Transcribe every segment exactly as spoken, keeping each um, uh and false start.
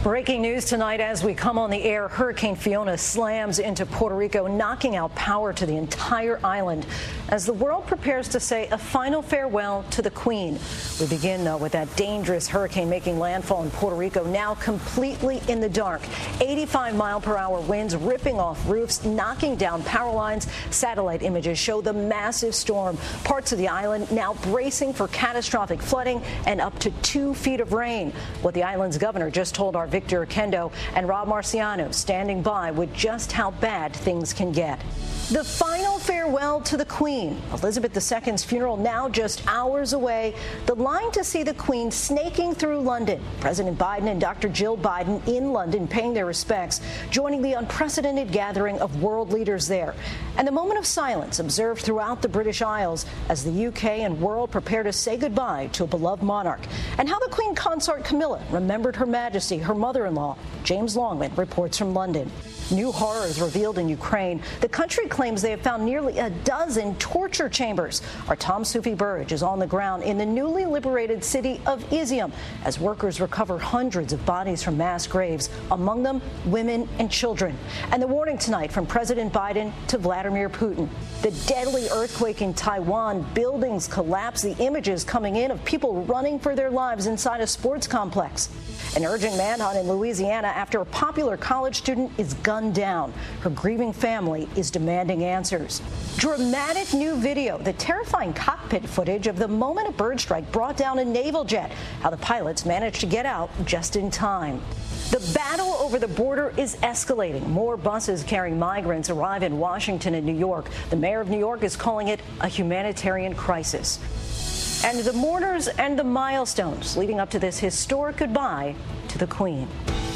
Breaking news tonight as we come on the air. Hurricane Fiona slams into Puerto Rico, knocking out power to the entire island as the world prepares to say a final farewell to the Queen. We begin, though, with that dangerous hurricane making landfall in Puerto Rico, now completely in the dark. eighty-five mile per hour winds ripping off roofs, knocking down power lines. Satellite images show the massive storm. Parts of the island now bracing for catastrophic flooding and up to two feet of rain. What the island's governor just told our Victor Oquendo and Rob Marciano standing by with just how bad things can get. The final farewell to the Queen. Elizabeth the Second's funeral now just hours away. The line to see the Queen snaking through London. President Biden and Doctor Jill Biden in London paying their respects, joining the unprecedented gathering of world leaders there. And the moment of silence observed throughout the British Isles as the U K and world prepare to say goodbye to a beloved monarch. And how the Queen consort Camilla remembered Her Majesty, her mother-in-law. James Longman reports from London. New horrors revealed in Ukraine. The country claims they have found nearly a dozen torture chambers. Our Tom Sufi Burridge is on the ground in the newly liberated city of Izium as workers recover hundreds of bodies from mass graves, among them women and children. And the warning tonight from President Biden to Vladimir Putin. The deadly earthquake in Taiwan, buildings collapse, the images coming in of people running for their lives inside a sports complex. An urgent manhunt in Louisiana after a popular college student is gunned down. Her grieving family is demanding answers. Dramatic new video, the terrifying cockpit footage of the moment a bird strike brought down a naval jet. How the pilots managed to get out just in time. The battle over the border is escalating. More buses carrying migrants arrive in Washington and New York. The mayor of New York is calling it a humanitarian crisis. And the mourners and the milestones leading up to this historic goodbye to the Queen.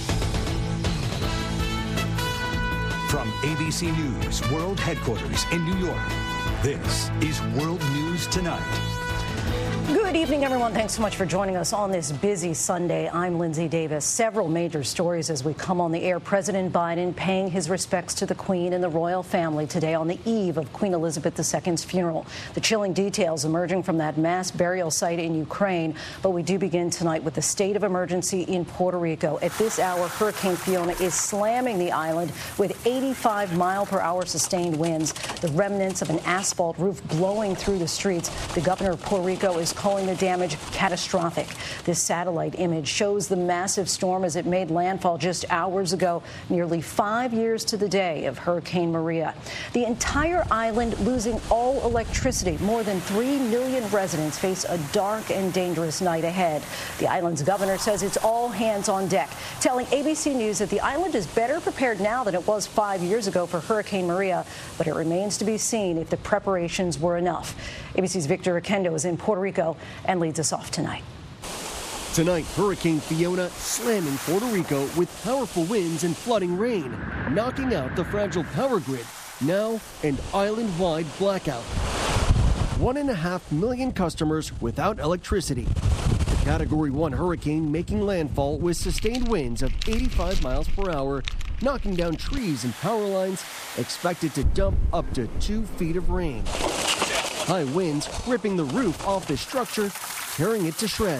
From A B C News World Headquarters in New York, this is World News Tonight. Good evening, everyone. Thanks so much for joining us on this busy Sunday. I'm Lindsay Davis. Several major stories as we come on the air. President Biden paying his respects to the Queen and the royal family today on the eve of Queen Elizabeth the Second's funeral. The chilling details emerging from that mass burial site in Ukraine. But we do begin tonight with the state of emergency in Puerto Rico. At this hour, Hurricane Fiona is slamming the island with eighty-five mile per hour sustained winds. The remnants of an asphalt roof blowing through the streets. The governor of Puerto Rico is calling the damage catastrophic. This satellite image shows the massive storm as it made landfall just hours ago, nearly five years to the day of Hurricane Maria. The entire island losing all electricity. More than three million residents face a dark and dangerous night ahead. The island's governor says it's all hands on deck, telling A B C News that the island is better prepared now than it was five years ago for Hurricane Maria, but it remains to be seen if the preparations were enough. A B C's Victor Oquendo is in Puerto Rico and leads us off tonight. Tonight, Hurricane Fiona slamming Puerto Rico with powerful winds and flooding rain, knocking out the fragile power grid. Now, an island-wide blackout. One and a half million customers without electricity. The Category one hurricane making landfall with sustained winds of eighty-five miles per hour, knocking down trees and power lines, expected to dump up to two feet of rain. High winds ripping the roof off the structure, tearing it to shreds.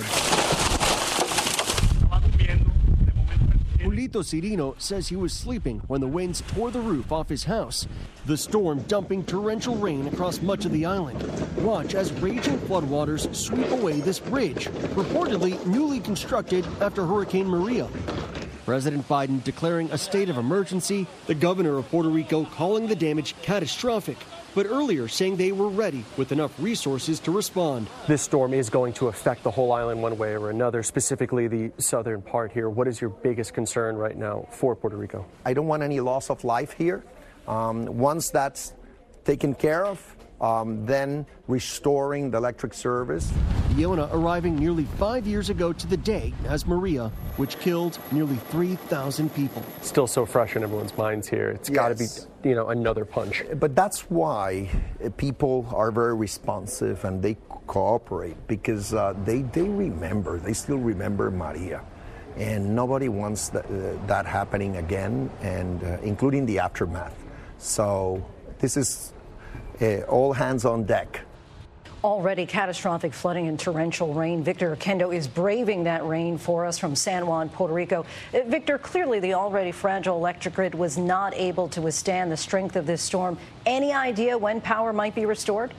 Julito Cirino says he was sleeping when the winds tore the roof off his house. The storm dumping torrential rain across much of the island. Watch as raging floodwaters sweep away this bridge, reportedly newly constructed after Hurricane Maria. President Biden declaring a state of emergency, the governor of Puerto Rico calling the damage catastrophic, but earlier saying they were ready with enough resources to respond. This storm is going to affect the whole island one way or another, specifically the southern part here. What is your biggest concern right now for Puerto Rico? I don't want any loss of life here. Um, once that's taken care of, Um, then restoring the electric service. Fiona arriving nearly five years ago to the day as Maria, which killed nearly three thousand people. Still so fresh in everyone's minds here. It's yes. got to be, you know, another punch. But that's why people are very responsive and they cooperate because uh, they, they remember, they still remember Maria. And nobody wants that, uh, that happening again, and uh, including the aftermath. So this is Uh, all hands on deck. Already catastrophic flooding and torrential rain. Victor Oquendo is braving that rain for us from San Juan, Puerto Rico. Uh, Victor, clearly the already fragile electric grid was not able to withstand the strength of this storm. Any idea when power might be restored?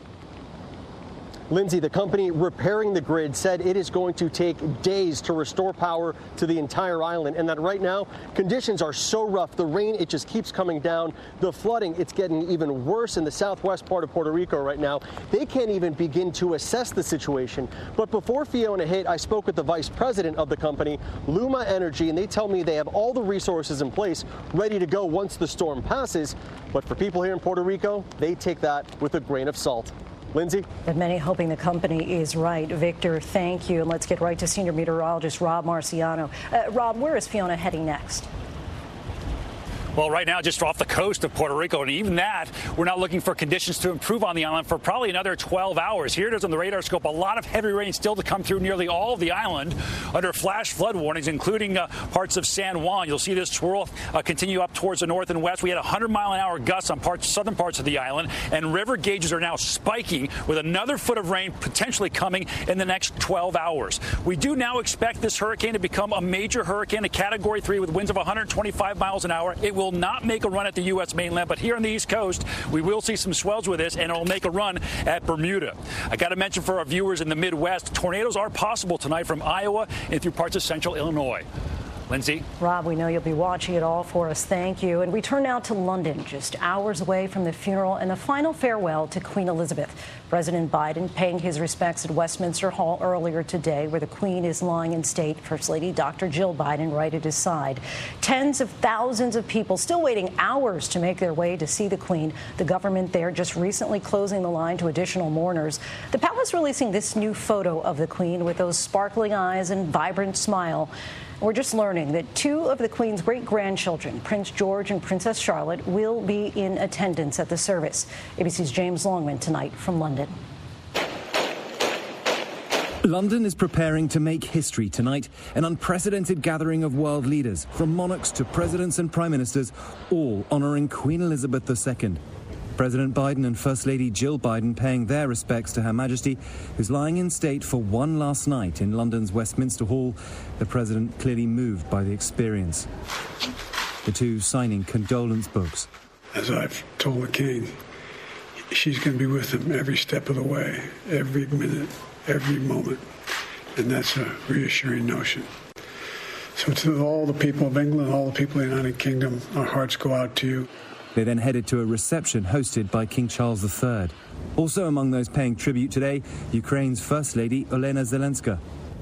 Lindsay, the company repairing the grid said it is going to take days to restore power to the entire island, and that right now conditions are so rough. The rain, it just keeps coming down. The flooding, it's getting even worse in the southwest part of Puerto Rico right now. They can't even begin to assess the situation. But before Fiona hit, I spoke with the vice president of the company, Luma Energy, and they tell me they have all the resources in place ready to go once the storm passes. But for people here in Puerto Rico, they take that with a grain of salt. Lindsay? And many hoping the company is right. Victor, thank you. And let's get right to senior meteorologist Rob Marciano. Uh, Rob, where is Fiona heading next? Well, right now, just off the coast of Puerto Rico, and even that, we're not looking for conditions to improve on the island for probably another twelve hours. Here it is on the radar scope. A lot of heavy rain still to come through nearly all of the island under flash flood warnings, including uh, parts of San Juan. You'll see this swirl uh, continue up towards the north and west. We had one hundred mile an hour gusts on parts, southern parts of the island, and river gauges are now spiking with another foot of rain potentially coming in the next twelve hours. We do now expect this hurricane to become a major hurricane, a category three with winds of one hundred twenty-five miles an hour. It will not make a run at the U S mainland, but here on the East Coast, we will see some swells with this, and it'll make a run at Bermuda. I got to mention for our viewers in the Midwest, tornadoes are possible tonight from Iowa and through parts of central Illinois. Lindsay? Rob, we know you'll be watching it all for us. Thank you. And we turn now to London, just hours away from the funeral and the final farewell to Queen Elizabeth. President Biden paying his respects at Westminster Hall earlier today, where the Queen is lying in state. First Lady Doctor Jill Biden right at his side. Tens of thousands of people still waiting hours to make their way to see the Queen. The government there just recently closing the line to additional mourners. The palace releasing this new photo of the Queen with those sparkling eyes and vibrant smile. We're just learning that two of the Queen's great-grandchildren, Prince George and Princess Charlotte, will be in attendance at the service. A B C's James Longman tonight from London. London is preparing to make history tonight, an unprecedented gathering of world leaders, from monarchs to presidents and prime ministers, all honouring Queen Elizabeth the Second. President Biden and First Lady Jill Biden paying their respects to Her Majesty, who's lying in state for one last night in London's Westminster Hall. The president clearly moved by the experience. The two signing condolence books. As I've told the King, she's going to be with him every step of the way, every minute, every moment. And that's a reassuring notion. So to all the people of England, all the people of the United Kingdom, our hearts go out to you. They then headed to a reception hosted by King Charles the Third. Also among those paying tribute today, Ukraine's First Lady Olena Zelenska.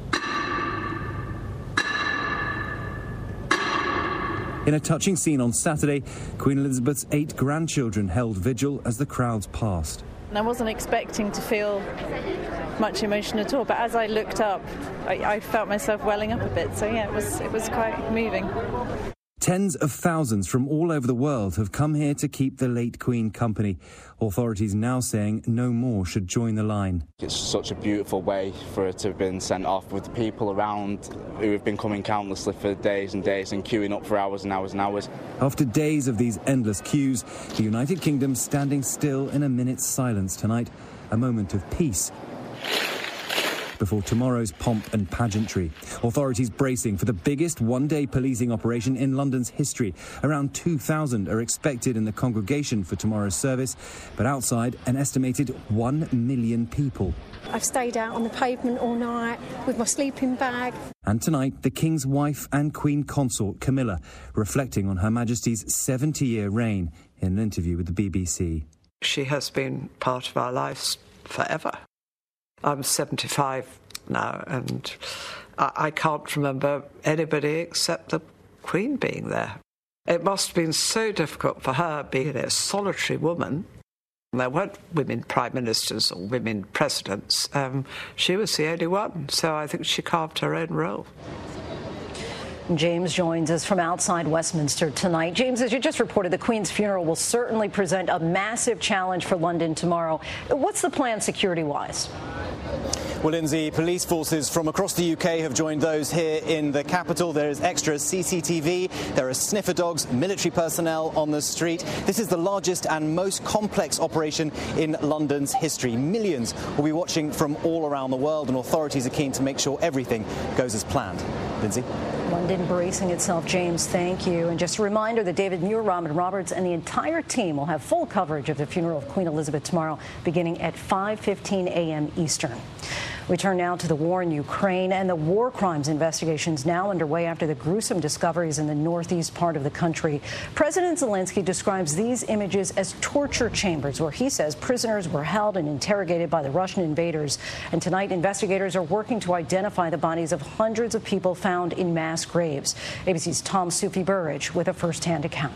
In a touching scene on Saturday, Queen Elizabeth's eight grandchildren held vigil as the crowds passed. I wasn't expecting to feel much emotion at all, but as I looked up, I, I felt myself welling up a bit. So yeah, it was it was quite moving. Tens of thousands from all over the world have come here to keep the late Queen company. Authorities now saying no more should join the line. It's such a beautiful way for her to have been sent off, with people around who have been coming countlessly for days and days and queuing up for hours and hours and hours. After days of these endless queues, the United Kingdom standing still in a minute's silence tonight, a moment of peace before tomorrow's pomp and pageantry. Authorities bracing for the biggest one-day policing operation in London's history. Around two thousand are expected in the congregation for tomorrow's service, but outside an estimated one million people. I've stayed out on the pavement all night with my sleeping bag. And tonight, the King's wife and Queen Consort Camilla reflecting on Her Majesty's seventy-year reign in an interview with the B B C. She has been part of our lives forever. I'm seventy-five now, and I, I can't remember anybody except the Queen being there. It must have been so difficult for her, being a solitary woman. There weren't women prime ministers or women presidents. Um, she was the only one, so I think she carved her own role. James joins us from outside Westminster tonight. James, as you just reported, the Queen's funeral will certainly present a massive challenge for London tomorrow. What's the plan security-wise? Well, Lindsay, police forces from across the U K have joined those here in the capital. There is extra C C T V, there are sniffer dogs, military personnel on the street. This is the largest and most complex operation in London's history. Millions will be watching from all around the world, and authorities are keen to make sure everything goes as planned. Lindsay? London bracing itself, James, thank you. And just a reminder that David Muir, Robin Roberts and the entire team will have full coverage of the funeral of Queen Elizabeth tomorrow beginning at five fifteen a m Eastern. We turn now to the war in Ukraine, and the war crimes investigations now underway after the gruesome discoveries in the northeast part of the country. President Zelensky describes these images as torture chambers, where he says prisoners were held and interrogated by the Russian invaders. And tonight, investigators are working to identify the bodies of hundreds of people found in mass graves. A B C's Tom Sufi Burridge with a first-hand account.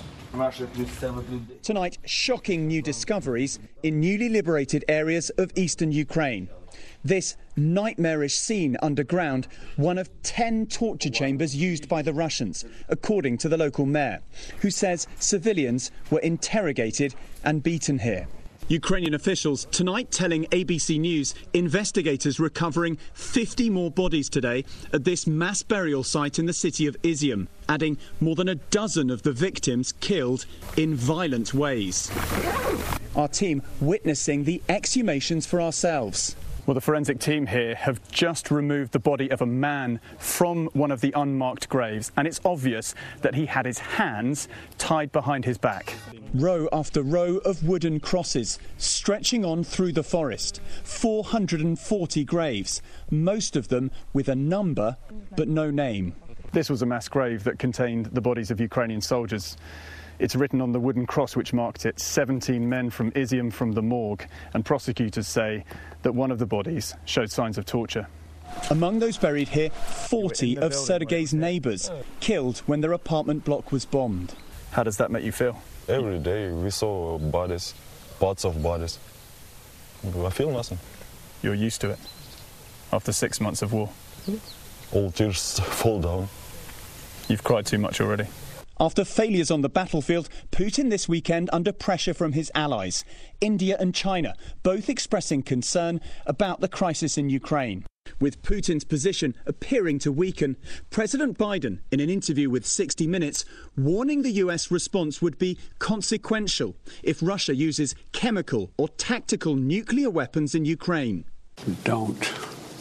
Tonight, shocking new discoveries in newly liberated areas of eastern Ukraine. This nightmarish scene underground, one of ten torture chambers used by the Russians, according to the local mayor, who says civilians were interrogated and beaten here. Ukrainian officials tonight telling A B C News investigators recovering fifty more bodies today at this mass burial site in the city of Izium, adding more than a dozen of the victims killed in violent ways. Our team witnessing the exhumations for ourselves. Well, the forensic team here have just removed the body of a man from one of the unmarked graves, and it's obvious that he had his hands tied behind his back. Row after row of wooden crosses stretching on through the forest. four hundred forty graves, most of them with a number but no name. This was a mass grave that contained the bodies of Ukrainian soldiers. It's written on the wooden cross which marked it, seventeen men from Izium from the morgue, and prosecutors say that one of the bodies showed signs of torture. Among those buried here, forty of Sergei's neighbours, killed when their apartment block was bombed. How does that make you feel? Every day we saw bodies, parts of bodies. I feel nothing. You're used to it after six months of war? All tears fall down. You've cried too much already. After failures on the battlefield, Putin this weekend under pressure from his allies, India and China, both expressing concern about the crisis in Ukraine. With Putin's position appearing to weaken, President Biden, in an interview with sixty minutes, warning the U S response would be consequential if Russia uses chemical or tactical nuclear weapons in Ukraine. Don't.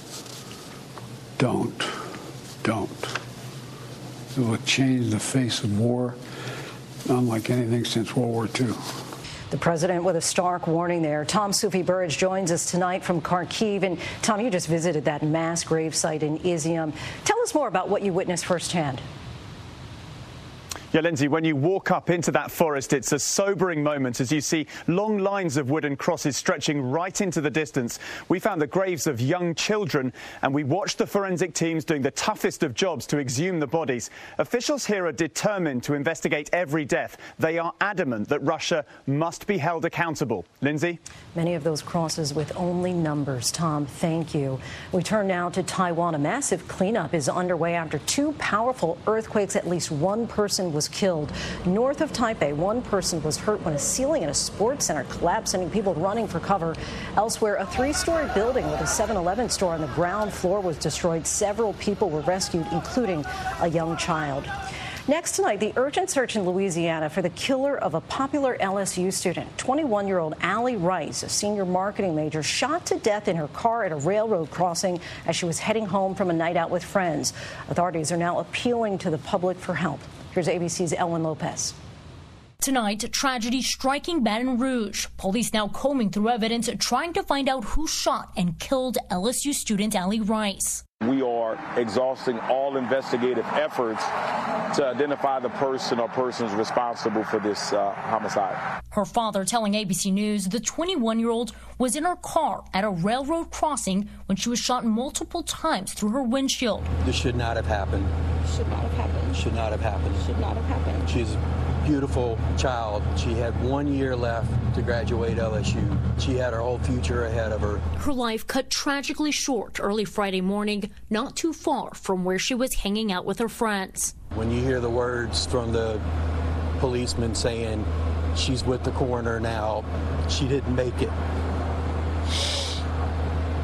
Don't. Don't. It will change the face of war, unlike anything since World War Two. The president with a stark warning there. Tom Sufi Burridge joins us tonight from Kharkiv. And Tom, you just visited that mass grave site in Izium. Tell us more about what you witnessed firsthand. Yeah, Lindsay, when you walk up into that forest, it's a sobering moment as you see long lines of wooden crosses stretching right into the distance. We found the graves of young children, and we watched the forensic teams doing the toughest of jobs to exhume the bodies. Officials here are determined to investigate every death. They are adamant that Russia must be held accountable. Lindsay? Many of those crosses with only numbers. Tom, thank you. We turn now to Taiwan. A massive cleanup is underway after two powerful earthquakes. At least one person was was killed. North of Taipei, one person was hurt when a ceiling in a sports center collapsed, sending people running for cover. Elsewhere, a three-story building with a seven eleven store on the ground floor was destroyed. Several people were rescued, including a young child. Next tonight, the urgent search in Louisiana for the killer of a popular L S U student. twenty-one-year-old Allie Rice, a senior marketing major, shot to death in her car at a railroad crossing as she was heading home from a night out with friends. Authorities are now appealing to the public for help. Here's A B C's Ellen Lopez. Tonight, tragedy striking Baton Rouge. Police now combing through evidence, trying to find out who shot and killed L S U student Allie Rice. We are exhausting all investigative efforts to identify the person or persons responsible for this uh, homicide. Her father telling A B C News the twenty-one-year-old was in her car at a railroad crossing when she was shot multiple times through her windshield. This should not have happened. Should not have happened. Should not have happened. Should not have happened. She's a beautiful child. She had one year left to graduate L S U. She had her whole future ahead of her. Her life cut tragically short early Friday morning, not too far from where she was hanging out with her friends. When you hear the words from the policeman saying she's with the coroner now, she didn't make it. It's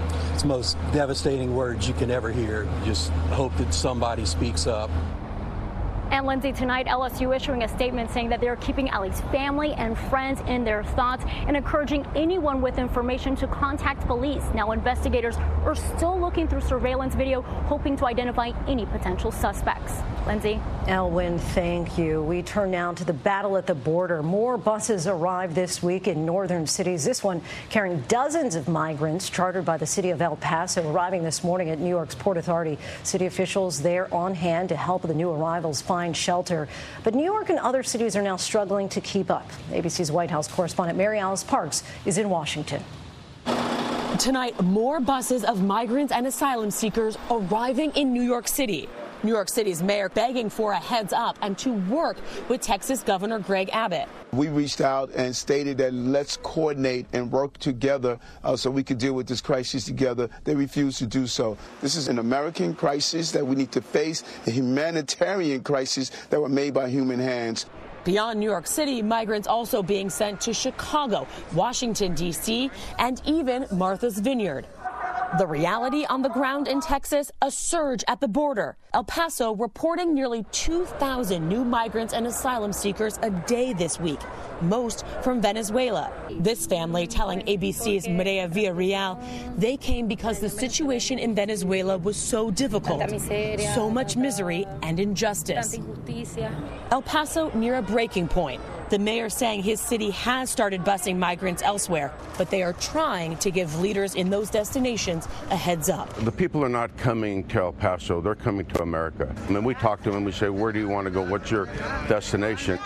the most devastating words you can ever hear. Just hope that somebody speaks up. And Lindsay, tonight L S U issuing a statement saying that they're keeping Ali's family and friends in their thoughts and encouraging anyone with information to contact police. Now investigators are still looking through surveillance video, hoping to identify any potential suspects. Lindsay. Elwyn, thank you. We turn now to the battle at the border. More buses arrived this week in northern cities. This one carrying dozens of migrants chartered by the city of El Paso, arriving this morning at New York's Port Authority. City officials there on hand to help the new arrivals find shelter. But New York and other cities are now struggling to keep up. A B C's White House correspondent Mary Alice Parks is in Washington. Tonight, more buses of migrants and asylum seekers arriving in New York City. New York City's mayor begging for a heads up and to work with Texas Governor Greg Abbott. We reached out and stated that let's coordinate and work together uh, so we could deal with this crisis together. They refused to do so. This is an American crisis that we need to face, a humanitarian crisis that were made by human hands. Beyond New York City, migrants also being sent to Chicago, Washington, D C, and even Martha's Vineyard. The reality on the ground in Texas, a surge at the border. El Paso reporting nearly two thousand new migrants and asylum seekers a day this week, most from Venezuela. This family telling A B C's Maria Villarreal they came because the situation in Venezuela was so difficult, so much misery and injustice. El Paso near a breaking point. The mayor saying his city has started busing migrants elsewhere, but they are trying to give leaders in those destinations a heads up. The people are not coming to El Paso, they're coming to America. And then we talk to them and we say, where do you want to go? What's your destination?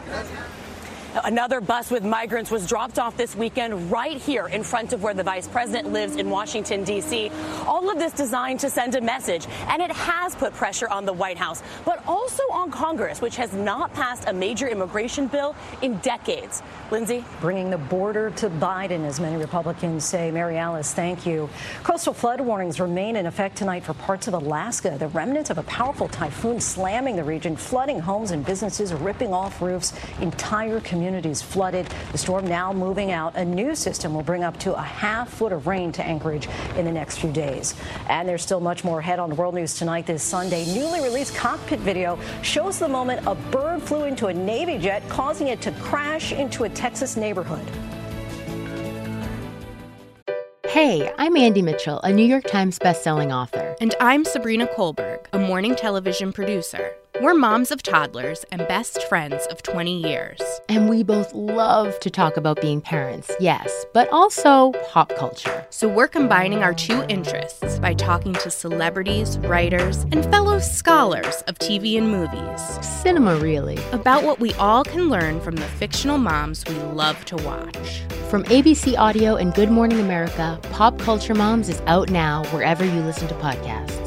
Another bus with migrants was dropped off this weekend right here in front of where the vice president lives in Washington, D C. All of this designed to send a message, and it has put pressure on the White House, but also on Congress, which has not passed a major immigration bill in decades. Lindsay? Bringing the border to Biden, as many Republicans say. Mary Alice, thank you. Coastal flood warnings remain in effect tonight for parts of Alaska. The remnants of a powerful typhoon slamming the region, flooding homes and businesses, ripping off roofs, entire communities flooded. The storm now moving out. A new system will bring up to a half foot of rain to Anchorage in the next few days. And there's still much more ahead on World News Tonight this Sunday. Newly released cockpit video shows the moment a bird flew into a Navy jet, causing it to crash into a Texas neighborhood. Hey, I'm Andy Mitchell, a New York Times bestselling author. And I'm Sabrina Kohlberg, a morning television producer. We're moms of toddlers and best friends of twenty years. And we both love to talk about being parents, yes, but also pop culture. So we're combining our two interests by talking to celebrities, writers, and fellow scholars of T V and movies. Cinema, really. About what we all can learn from the fictional moms we love to watch. From A B C Audio and Good Morning America, Pop Culture Moms is out now wherever you listen to podcasts.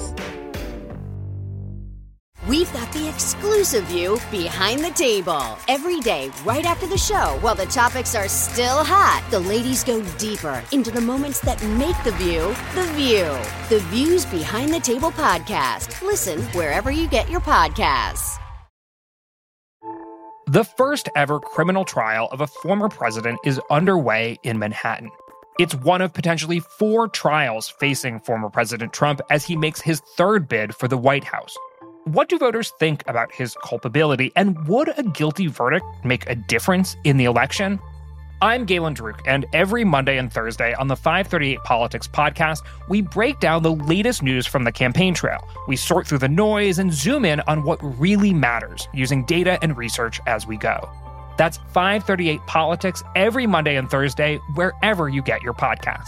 We've got the exclusive view behind the table. Every day, right after the show, while the topics are still hot, the ladies go deeper into the moments that make the view the view. The Views Behind the Table podcast. Listen wherever you get your podcasts. The first ever criminal trial of a former president is underway in Manhattan. It's one of potentially four trials facing former President Trump as he makes his third bid for the White House. What do voters think about his culpability, and would a guilty verdict make a difference in the election? I'm Galen Druk, and every Monday and Thursday on the five thirty-eight Politics podcast, we break down the latest news from the campaign trail. We sort through the noise and zoom in on what really matters, using data and research as we go. That's five thirty-eight Politics every Monday and Thursday, wherever you get your podcasts.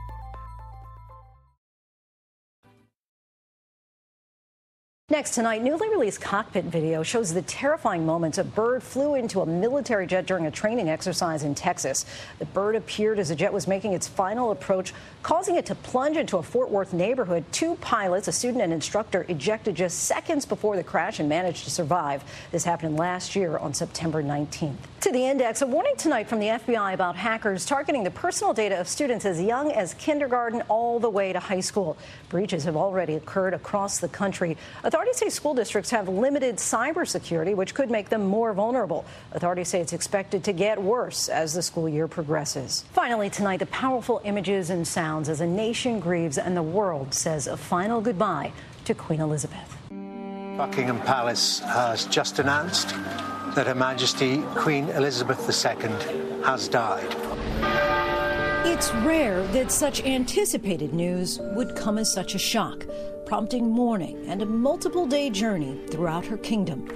Next tonight, newly released cockpit video shows the terrifying moments a bird flew into a military jet during a training exercise in Texas. The bird appeared as the jet was making its final approach, causing it to plunge into a Fort Worth neighborhood. Two pilots, a student and instructor, ejected just seconds before the crash and managed to survive. This happened last year on September nineteenth. To the Index, a warning tonight from the F B I about hackers targeting the personal data of students as young as kindergarten all the way to high school. Breaches have already occurred across the country. Authorities say school districts have limited cybersecurity, which could make them more vulnerable. Authorities say it's expected to get worse as the school year progresses. Finally, tonight, the powerful images and sounds as a nation grieves and the world says a final goodbye to Queen Elizabeth. Buckingham Palace has just announced that Her Majesty Queen Elizabeth the Second has died. It's rare that such anticipated news would come as such a shock, prompting mourning and a multiple-day journey throughout her kingdom.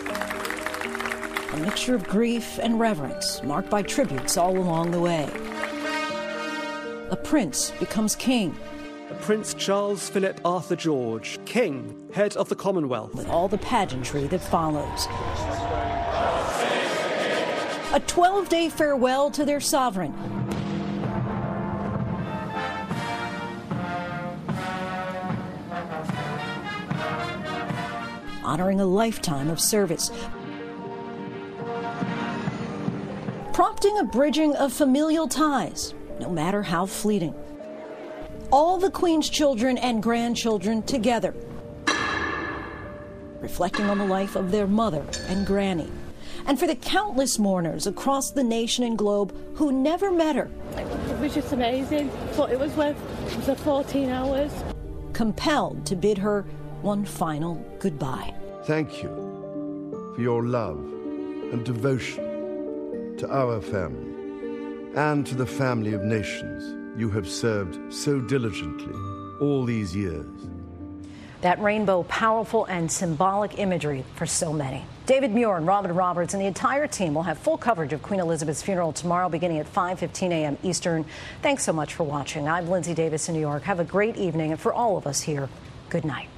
A mixture of grief and reverence, marked by tributes all along the way. A prince becomes king. Prince Charles Philip Arthur George, King, head of the Commonwealth. With all the pageantry that follows. A twelve-day farewell to their sovereign. Honoring a lifetime of service. Prompting a bridging of familial ties, no matter how fleeting. All the Queen's children and grandchildren together, reflecting on the life of their mother and granny. And for the countless mourners across the nation and globe who never met her. It was just amazing. Thought it was worth it was a fourteen hours. Compelled to bid her one final goodbye. Thank you for your love and devotion to our family and to the family of nations you have served so diligently all these years. That rainbow, powerful and symbolic imagery for so many. David Muir and Robin Roberts and the entire team will have full coverage of Queen Elizabeth's funeral tomorrow beginning at five fifteen a m Eastern. Thanks so much for watching. I'm Lindsay Davis in New York. Have a great evening, and for all of us here, good night.